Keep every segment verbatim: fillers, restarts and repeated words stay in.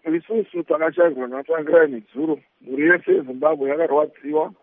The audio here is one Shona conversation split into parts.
isusu takashayirwa natsvangirai nedzuro. Mhuri yese yeZimbabwe yakarwadziwa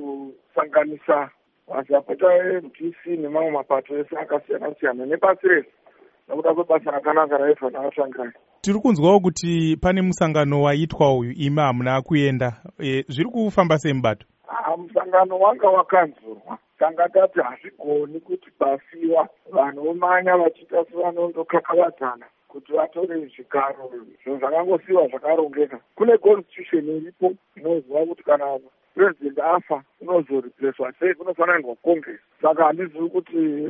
kusanganisa mazapota M D C nemamwe mapato ese akasiyana siyana nepasi rese nokuda kwebasa rakanaka raitwa navatsvangirai. Tiri kunzwawo kuti pane musangano waitwa uyu imi hamuna kuenda. E, zviri kufamba sei mubato? Ah, musangano wanga wakanzurwa. Tanga tati hazvigoni kuti basiwa vanhu vomanya vachiita sevanondokakavadzana kuti vatore zvigaro. Zvinhu zvakangosiyiwa zvakarongeka. Kune constitution iripo inoziva kuti kana president afa unozoreplacwa sei, kunofanirwa congress. Saka handizivi kuti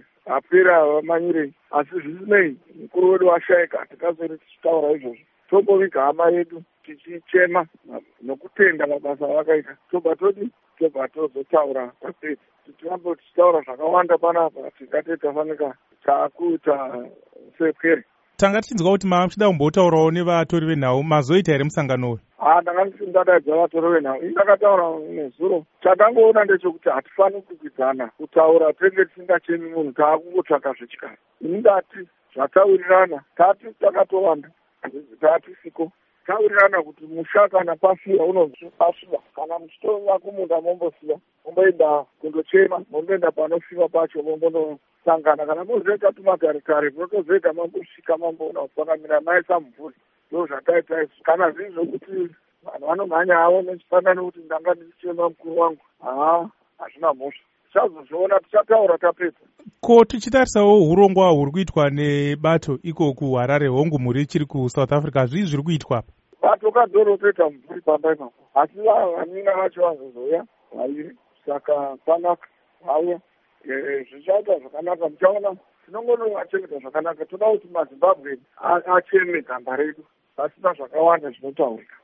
apera vamanyire, asi zvisinei mukuru wedu washayika, tikazori tichitaura izvozvo. Tomboviga hama yedu tichichema nokutenda mabasa avakaita. Tobva todi tobva tozotaura papedzi. Tirambo tichitaura zvakawanda panapa, tingati tafanika takuita sepwere. Tanga tichinzwa kuti mava muchida kumbotaurawo nevatori venhau, mazoita here musangano uyu? Ah, ndanga ndisingadaidza vatori venhau. Indakataura nezuro. Chatangoona ndechekuti hatifaniri kukwidzana kutaura tenge tisingachemi munhu, taakungotsvaka zvechikara. Indati zvataurirana, tati takatowanda, tatisiko. Taurirana kuti musha kana pasiwa unozvipasiwa. Kana muchitova kumunda mombosiya, momboenda kundochema, momboenda panosiwa pacho, mombondosangana. Kana mozoita tumagarekare, motozoita mambosvika mamboona kufanamira maisa mvuri. Ndo zvataita izvi. Kana zvizvo kuti vanhu vanomhanya havo nechifanani kuti ndanga ndichichema mukuru wangu, haa, hazvina mhosva. Tichazozviona, tichataura tapedza. Ko tichitarisawo urongwa huri kuitwa nebato iko kuHarare, hongu mhuri chiri kuSouth Africa, zvii zviri kuitwa apa? Bato kadoro toita mvuri pamba ipapo, asi vanina vacho vazozoya vairi, saka panaka vauya. Zvichaita zvakanaka, muchaona tinongonovachengeta zvakanaka. Toda kuti maZimbabwe acheme gamba redu, pasina zvakawanda zvinotaurika.